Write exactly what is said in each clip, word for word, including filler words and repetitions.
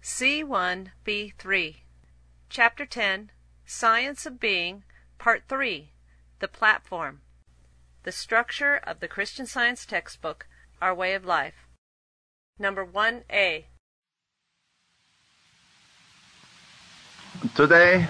C one B three, Chapter ten, Science of Being, Part three, The Platform. The Structure of the Christian Science Textbook, Our Way of Life. Number one A. Today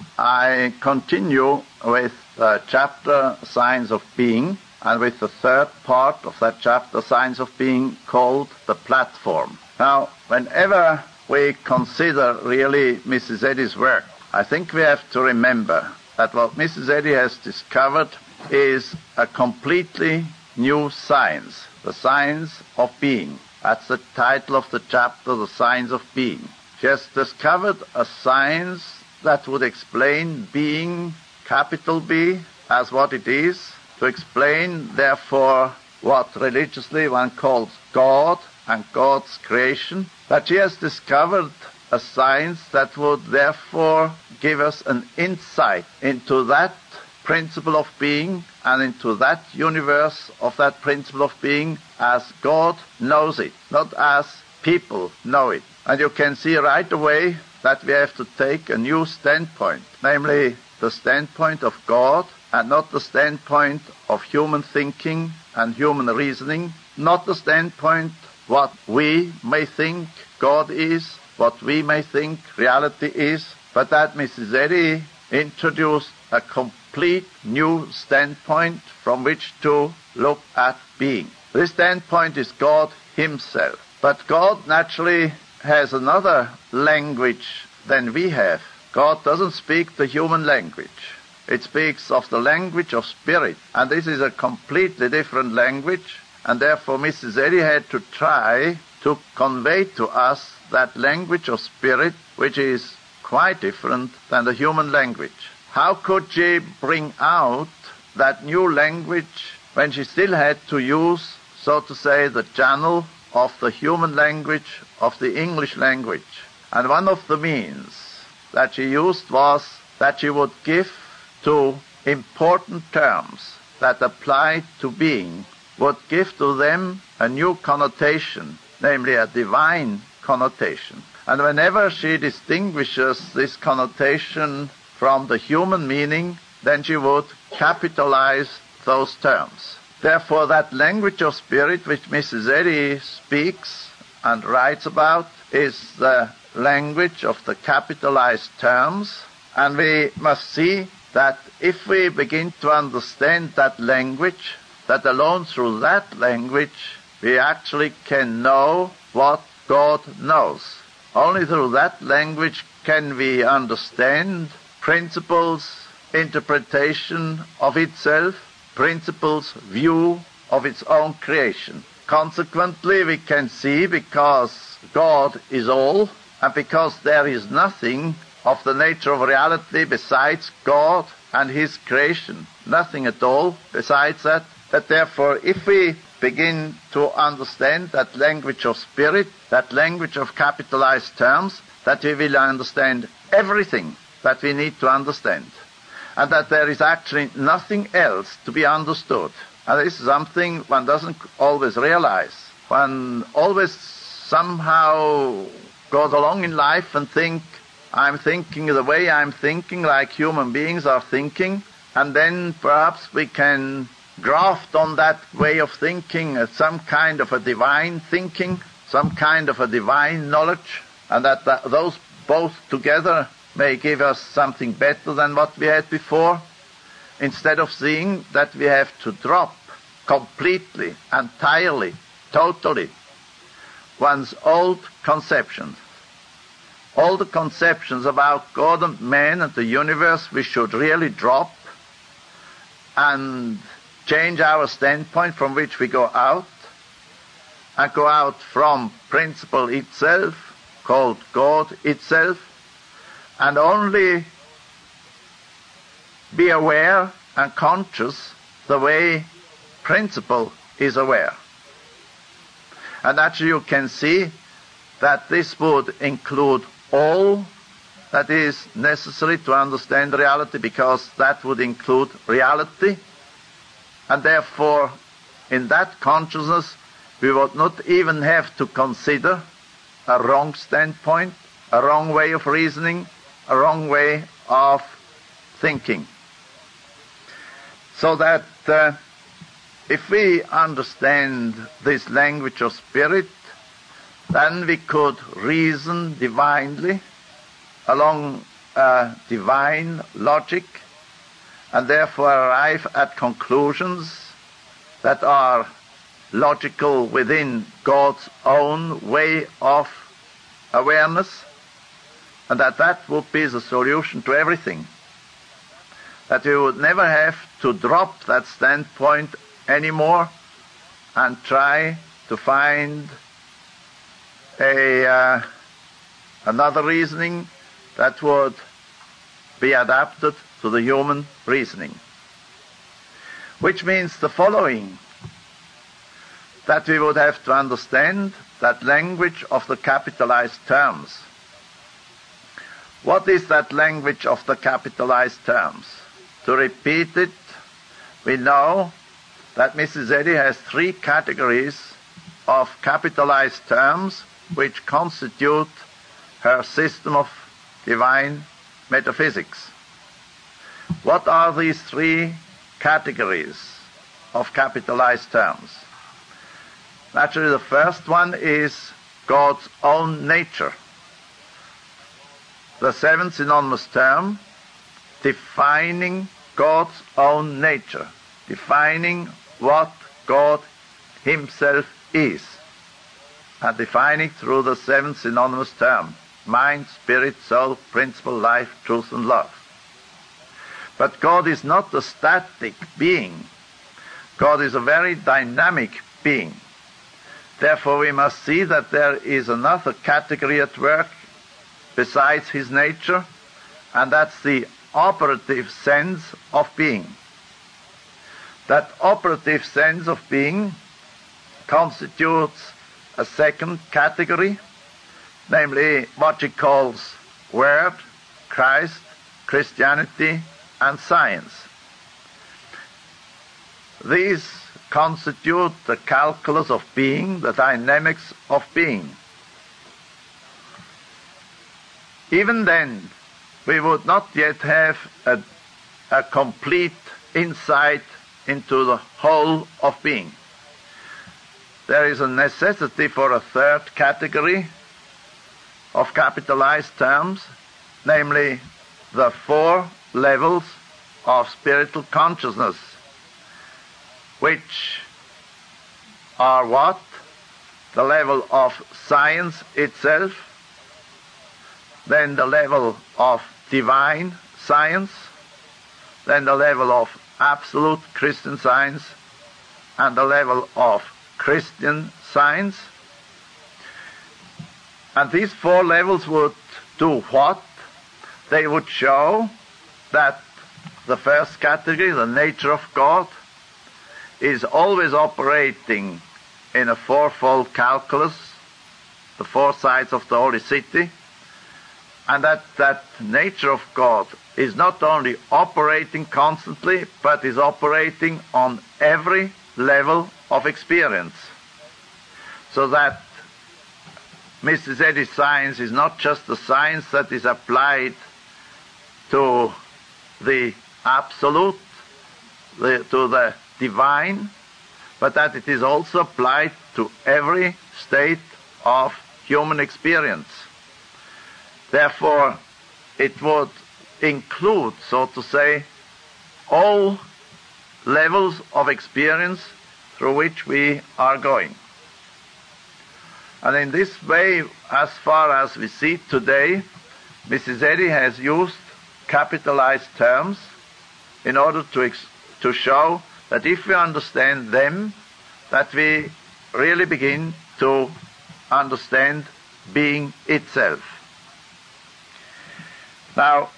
I continue with the chapter Science of Being, and with the third part of that chapter, Science of Being, called The Platform. Now, whenever we consider really Missus Eddy's work, I think we have to remember that what Missus Eddy has discovered is a completely new science, the science of being. That's the title of the chapter, The Science of Being. She has discovered a science that would explain being, capital B, as what it is, to explain, therefore, what religiously one calls God and God's creation, that she has discovered a science that would therefore give us an insight into that principle of being and into that universe of that principle of being as God knows it, not as people know it. And you can see right away that we have to take a new standpoint, namely the standpoint of God and not the standpoint of human thinking and human reasoning, not the standpoint what we may think God is, what we may think reality is, but that Missus Eddy introduced a complete new standpoint from which to look at being. This standpoint is God himself. But God naturally has another language than we have. God doesn't speak the human language. It speaks of the language of spirit, and this is a completely different language, and therefore Missus Eddy had to try to convey to us that language of spirit, which is quite different than the human language. How could she bring out that new language when she still had to use, so to say, the channel of the human language, of the English language? And one of the means that she used was that she would give to important terms that apply to being, would give to them a new connotation, namely a divine connotation. And whenever she distinguishes this connotation from the human meaning, then she would capitalize those terms. Therefore, that language of spirit which Missus Eddy speaks and writes about is the language of the capitalized terms, and we must see that if we begin to understand that language, that alone through that language we actually can know what God knows. Only through that language can we understand principles, interpretation of itself, principles, view of its own creation. Consequently, we can see, because God is all, and because there is nothing of the nature of reality besides God and his creation, nothing at all besides that, that therefore if we begin to understand that language of spirit, that language of capitalized terms, that we will understand everything that we need to understand, and that there is actually nothing else to be understood. And this is something one doesn't always realize. One always somehow goes along in life and think, I'm thinking the way I'm thinking, like human beings are thinking, and then perhaps we can graft on that way of thinking uh, some kind of a divine thinking, some kind of a divine knowledge, and that, that those both together may give us something better than what we had before, instead of seeing that we have to drop completely, entirely, totally one's old conceptions. All the conceptions about God and man and the universe we should really drop and change our standpoint from which we go out, and go out from principle itself, called God itself, and only be aware and conscious the way principle is aware. And actually you can see that this would include all that is necessary to understand reality, because that would include reality, and therefore in that consciousness we would not even have to consider a wrong standpoint, a wrong way of reasoning, a wrong way of thinking. So that uh, if we understand this language of spirit, then we could reason divinely along uh, divine logic, and therefore arrive at conclusions that are logical within God's own way of awareness, and that that would be the solution to everything. That we would never have to drop that standpoint anymore and try to find a uh, another reasoning that would be adapted to the human reasoning. Which means the following, that we would have to understand that language of the capitalized terms. What is that language of the capitalized terms? To repeat it, we know that Missus Eddy has three categories of capitalized terms which constitute her system of divine metaphysics. What are these three categories of capitalized terms? Naturally, the first one is God's own nature. The seventh synonymous term, defining God's own nature, defining what God himself is, and defining through the seventh synonymous term, mind, spirit, soul, principle, life, truth, and love. But God is not a static being. God is a very dynamic being. Therefore, we must see that there is another category at work besides his nature, and that's the operative sense of being. That operative sense of being constitutes a second category, namely what he calls Word, Christ, Christianity, and science. These constitute the calculus of being, the dynamics of being. Even then, we would not yet have a, a complete insight into the whole of being. There is a necessity for a third category of capitalized terms, namely the four levels of spiritual consciousness, which are what? The level of science itself, then the level of divine science, then the level of absolute Christian science, and the level of Christian science. And these four levels would do what? They would show that the first category, the nature of God, is always operating in a fourfold calculus, the four sides of the holy city, and that that nature of God is not only operating constantly, but is operating on every level of experience. So that Missus Eddy's science is not just the science that is applied to the absolute, the, to the divine, but that it is also applied to every state of human experience. Therefore, it would include, so to say, all levels of experience through which we are going. And in this way, as far as we see today, Missus Eddy has used capitalized terms in order to, ex- to show that if we understand them, that we really begin to understand being itself. Now,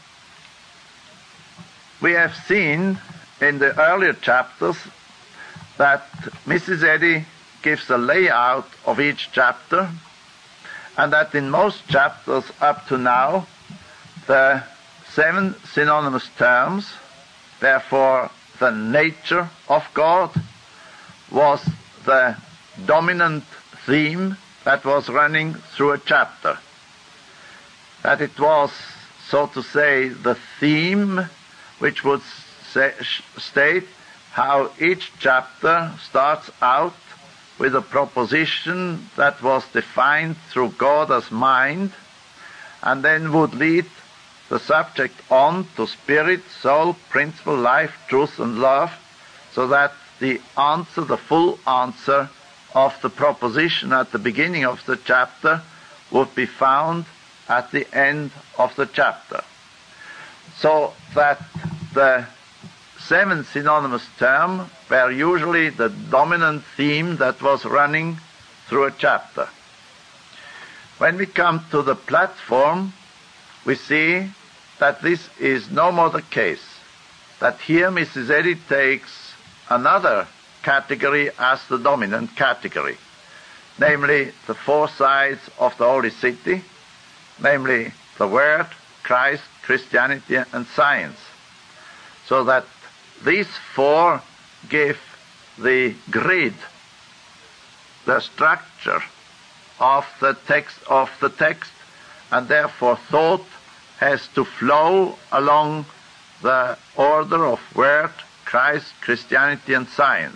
we have seen in the earlier chapters that Missus Eddy gives a layout of each chapter, and that in most chapters up to now, the seven synonymous terms, therefore the nature of God, was the dominant theme that was running through a chapter. That it was, so to say, the theme which would say, state how each chapter starts out with a proposition that was defined through God as mind, and then would lead the subject on to spirit, soul, principle, life, truth, and love, so that the answer, the full answer of the proposition at the beginning of the chapter would be found at the end of the chapter. So that the seven synonymous terms were usually the dominant theme that was running through a chapter. When we come to the platform, we see that this is no more the case, that here Missus Eddy takes another category as the dominant category, namely the four sides of the Holy City, namely the Word, Christ, Christianity, and science, so that these four give the grid, the structure of the text of the text, and therefore thought has to flow along the order of Word, Christ, Christianity, and science.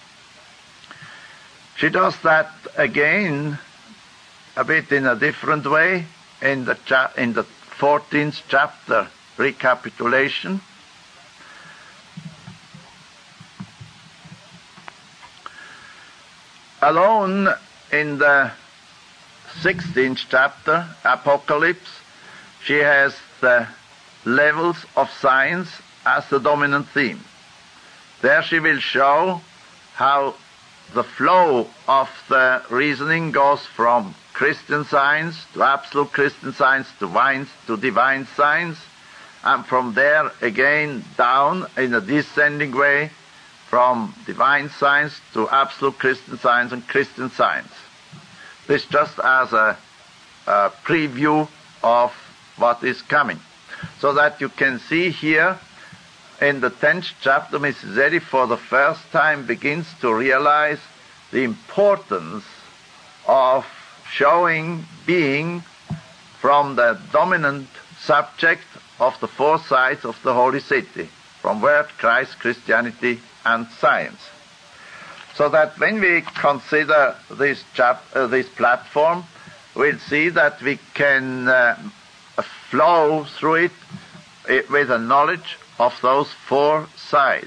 She does that again a bit in a different way in the cha- in the fourteenth chapter recapitulation. Alone in the sixteenth chapter, Apocalypse, she has the levels of science as the dominant theme. There she will show how the flow of the reasoning goes from Christian science to absolute Christian science to divine, to divine science, and from there again down in a descending way from divine science to absolute Christian science and Christian science. This just as a, a preview of what is coming. So that you can see here in the tenth chapter, Missus Eddy for the first time begins to realize the importance of showing being from the dominant subject of the four sides of the Holy City, from Word, Christ, Christianity, and science. So that when we consider this, chap- uh, this platform, we'll see that we can uh, flow through it, it with a knowledge of those four sides.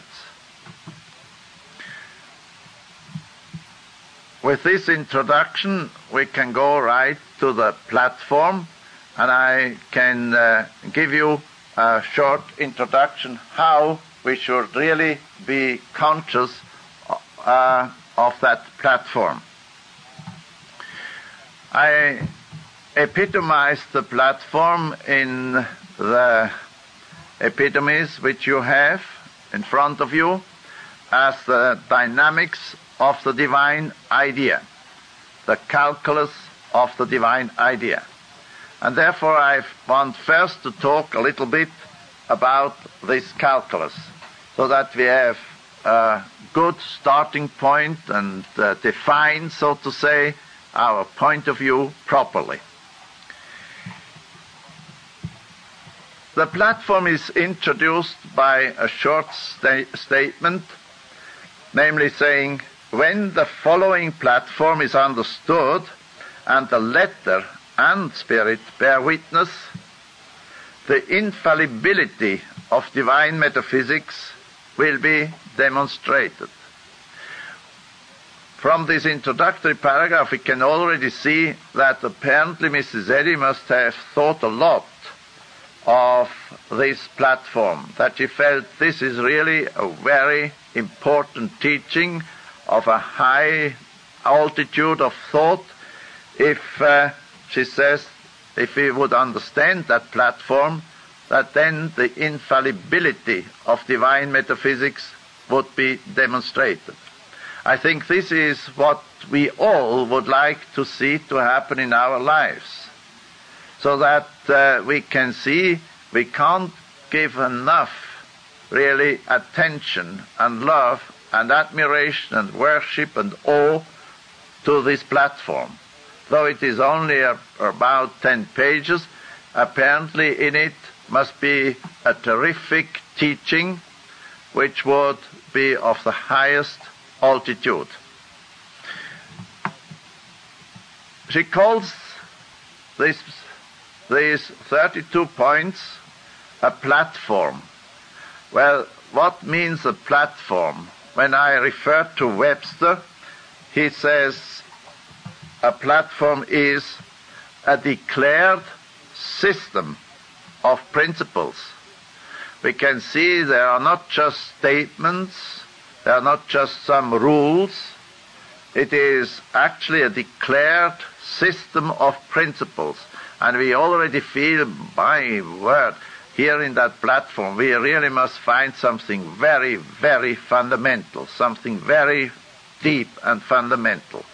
With this introduction, we can go right to the platform, and I can uh, give you a short introduction how we should really be conscious uh, of that platform. I epitomized the platform in the epitomes which you have in front of you as the dynamics of the divine idea, the calculus of the divine idea. And therefore I want first to talk a little bit about this calculus, so that we have a good starting point and uh, define, so to say, our point of view properly. The platform is introduced by a short sta- statement, namely saying, when the following platform is understood and the letter and spirit bear witness, the infallibility of divine metaphysics will be demonstrated. From this introductory paragraph, we can already see that apparently Missus Eddy must have thought a lot of this platform, that she felt this is really a very important teaching of a high altitude of thought. If uh, she says, if we would understand that platform, that then the infallibility of divine metaphysics would be demonstrated. I think this is what we all would like to see to happen in our lives, so that uh, we can see we can't give enough really attention and love and admiration and worship and awe to this platform. though it is only a, about ten pages, apparently in it must be a terrific teaching which would be of the highest altitude. She calls this, these thirty-two points a platform. Well, what means a platform? When I refer to Webster, he says a platform is a declared system of principles. We can see there are not just statements, there are not just some rules. It is actually a declared system of principles. And we already feel, by word, here in that platform, we really must find something very, very fundamental, something very deep and fundamental.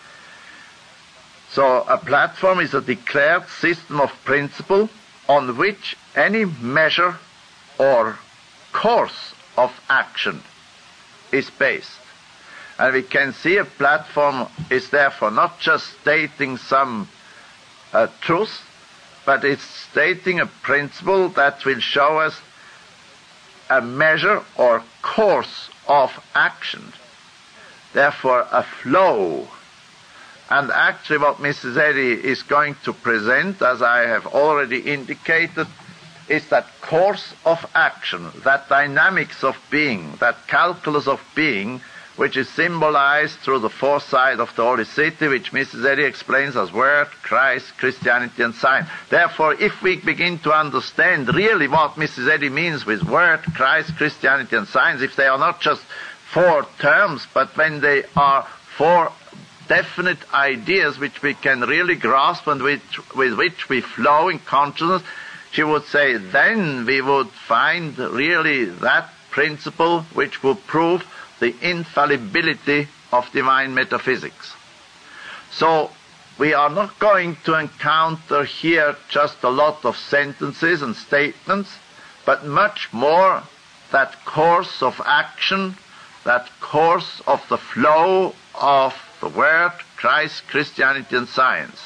So a platform is a declared system of principle on which any measure or course of action is based. And we can see a platform is therefore not just stating some uh, truth, but it's stating a principle that will show us a measure or course of action. Therefore, a flow. And actually what Missus Eddy is going to present, as I have already indicated, is that course of action, that dynamics of being, that calculus of being, which is symbolized through the foresight of the Holy City, which Missus Eddy explains as Word, Christ, Christianity, and Science. Therefore, if we begin to understand really what Missus Eddy means with Word, Christ, Christianity, and Science, if they are not just four terms, but when they are four definite ideas which we can really grasp and which, with which we flow in consciousness, she would say, then we would find really that principle which will prove the infallibility of divine metaphysics. So we are not going to encounter here just a lot of sentences and statements, but much more that course of action, that course of the flow of the Word, Christ, Christianity, and Science.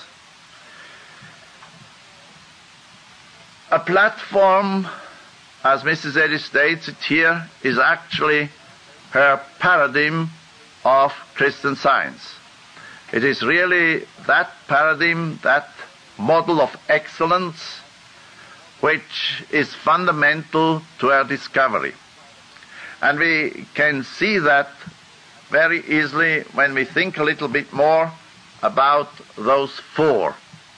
A platform, as Missus Eddy states it here, is actually her paradigm of Christian Science. It is really that paradigm, that model of excellence, which is fundamental to her discovery. And we can see that very easily when we think a little bit more about those four.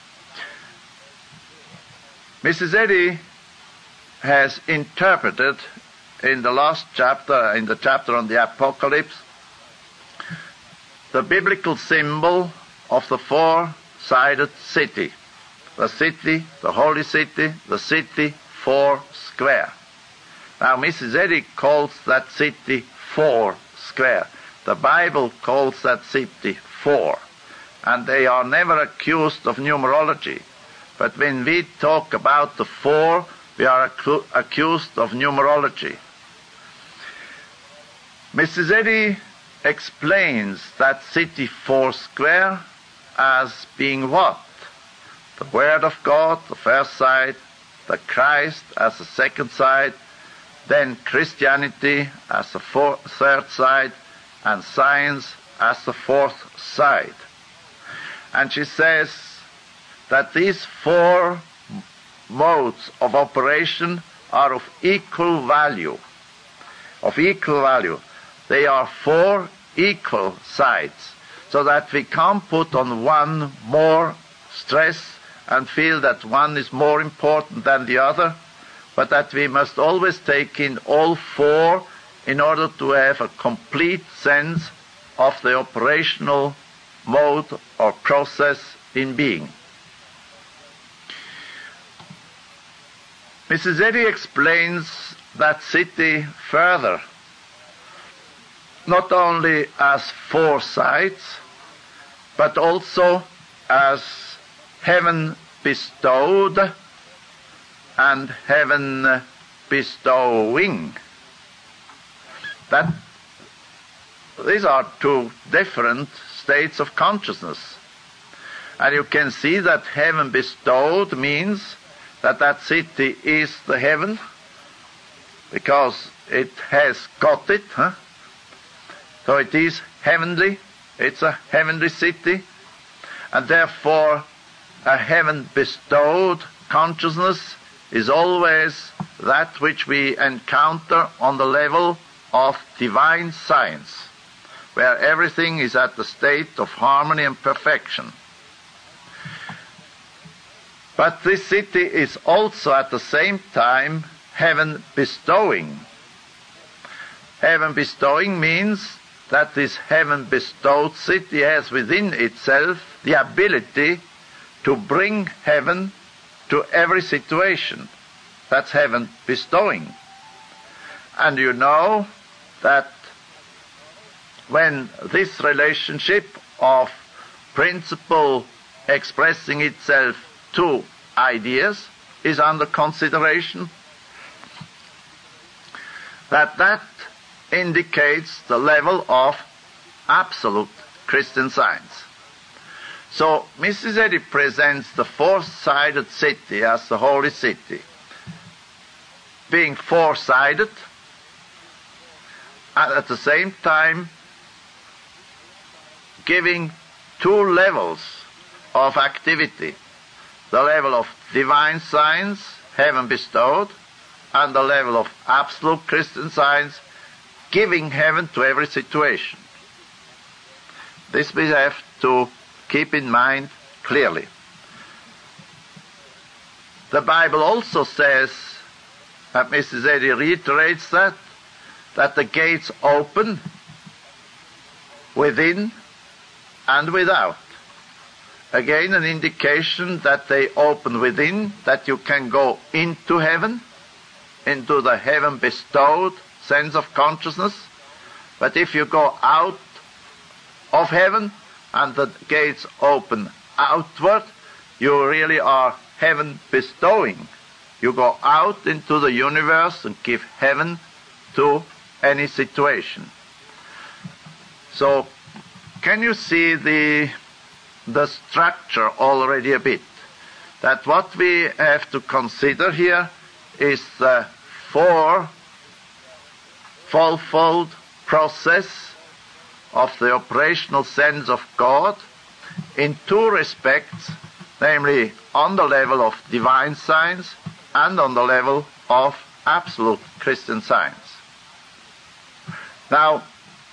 Missus Eddy has interpreted in the last chapter, in the chapter on the Apocalypse, the biblical symbol of the four-sided city. The city, the holy city, the city, four square. Now, Missus Eddy calls that city four square. The Bible calls that city four. And they are never accused of numerology. But when we talk about the four, we are accu- accused of numerology. Missus Eddy explains that city four square as being what? The Word of God, the first side, the Christ as the second side, then Christianity as the four, third side, and Science as the fourth side. And she says that these four modes of operation are of equal value. Of equal value. They are four equal sides, so that we can't put on one more stress and feel that one is more important than the other, but that we must always take in all four in order to have a complete sense of the operational mode or process in being. Missus Eddy explains that city further, not only as four sides, but also as heaven bestowed and heaven bestowing. That these are two different states of consciousness. And you can see that heaven bestowed means that that city is the heaven, because it has got it. Huh? So it is heavenly. It's a heavenly city. And therefore, a heaven bestowed consciousness is always that which we encounter on the level of divine science, where everything is at the state of harmony and perfection. But this city is also at the same time heaven bestowing. Heaven bestowing means that this heaven bestowed city has within itself the ability to bring heaven to every situation. That's heaven bestowing. And you know that when this relationship of principle expressing itself to ideas is under consideration, that that indicates the level of absolute Christian Science. So Missus Eddy presents the four-sided city as the holy city, being four-sided, and at the same time giving two levels of activity: the level of divine science, heaven bestowed, and the level of absolute Christian Science, giving heaven to every situation. This we have to keep in mind clearly. The Bible also says, and Missus Eddy reiterates that, that the gates open within and without. Again, an indication that they open within, that you can go into heaven, into the heaven bestowed sense of consciousness. But if you go out of heaven and the gates open outward, you really are heaven bestowing. You go out into the universe and give heaven to any situation. So, can you see the the structure already a bit? That what we have to consider here is the four-fold process of the operational sense of God in two respects, namely on the level of divine science and on the level of absolute Christian Science. Now,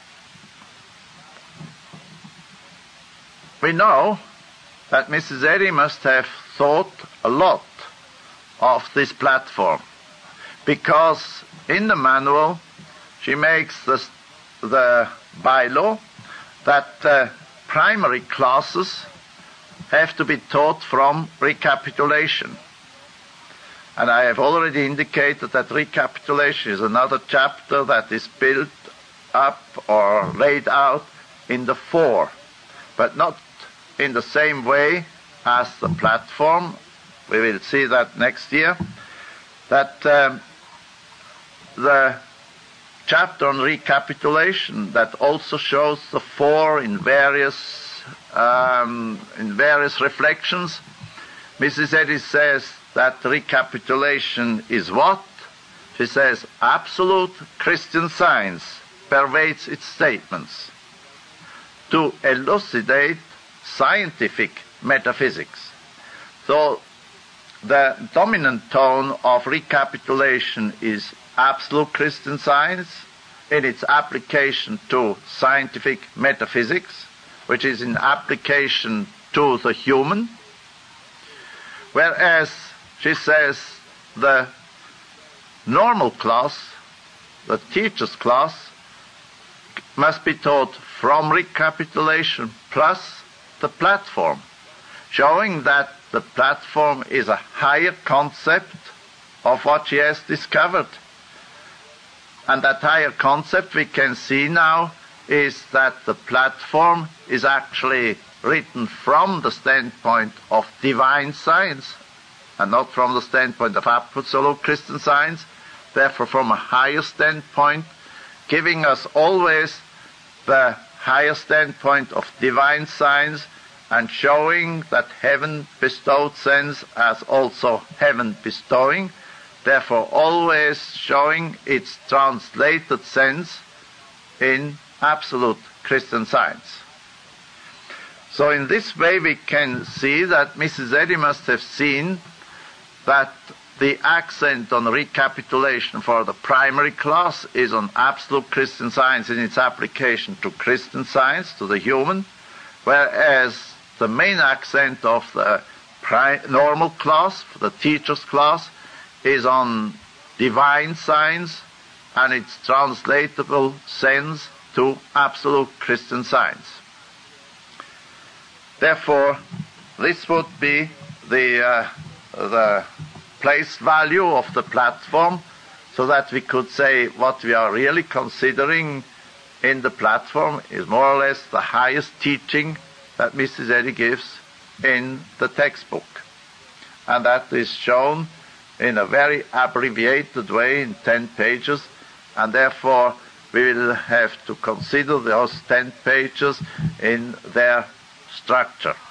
we know that Missus Eddy must have thought a lot of this platform, because in the manual she makes the, the bylaw that uh, primary classes have to be taught from recapitulation. And I have already indicated that recapitulation is another chapter that is built up or laid out in the four, but not in the same way as the platform. We will see that next year. That um, the chapter on recapitulation that also shows the four in various um, in various reflections. Missus Eddy says that recapitulation is what? She says absolute Christian Science pervades its statements to elucidate scientific metaphysics. So the dominant tone of recapitulation is absolute Christian Science in its application to scientific metaphysics, which is in application to the human, whereas she says the normal class, the teacher's class, must be taught from recapitulation plus the platform, showing that the platform is a higher concept of what she has discovered. And that higher concept we can see now is that the platform is actually written from the standpoint of divine science and not from the standpoint of absolute Christian Science, therefore from a higher standpoint, giving us always the higher standpoint of divine science and showing that heaven bestowed sense as also heaven bestowing, therefore always showing its translated sense in absolute Christian Science. So in this way we can see that Missus Eddy must have seen that the accent on recapitulation for the primary class is on absolute Christian Science in its application to Christian Science, to the human, whereas the main accent of the pri- normal class, the teacher's class, is on divine science and its translatable sense to absolute Christian Science. Therefore, this would be the, uh, the place value of the platform, so that we could say what we are really considering in the platform is more or less the highest teaching that Missus Eddy gives in the textbook. And that is shown in a very abbreviated way in ten pages, and therefore we will have to consider those ten pages in their structure.